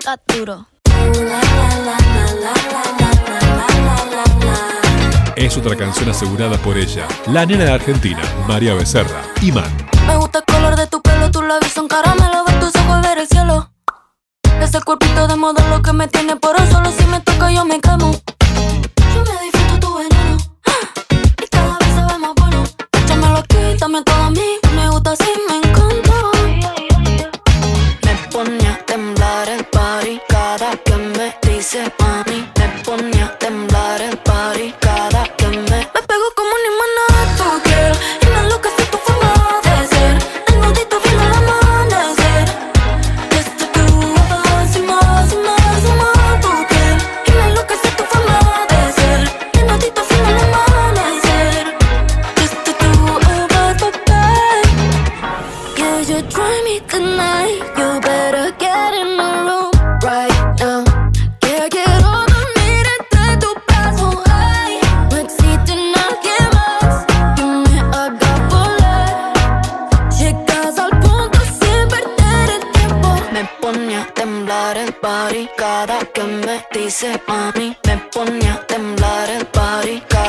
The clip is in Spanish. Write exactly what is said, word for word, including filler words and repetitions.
ronca duro. Es otra canción asegurada por ella, la nena de Argentina, María Becerra, Iman. Me gusta el color de tu pelo, tus labios son caramelo, ver tus ojos y ver el cielo. Ese cuerpito de modelo que me tiene por eso, solo si me toca yo me quemo. Yo me disfruto tu veneno, y cada vez se ve más bueno. Échamelo aquí, dame todo a mí, me gusta así, me encanta. Me pone a temblar el party cada que me dice mami. Me pone a temblar el party cada que me... Me pego como un imán a tu piel y me enloquece tu forma de ser. El nudito viene al amanecer. Desde tu avanza y más y más y más tu piel y me enloquece tu forma de ser. El nudito viene al amanecer. Desde tu avanza, babe. Yeah, you drive me tonight. You better get in the room right now. Yeah, quiero dormir entre tu brazo, ay. No existe nadie más que me haga volar. Llegas al punto sin perder el tiempo. Me pone a temblar el party cada que me dice mami. Me pone a temblar el party cada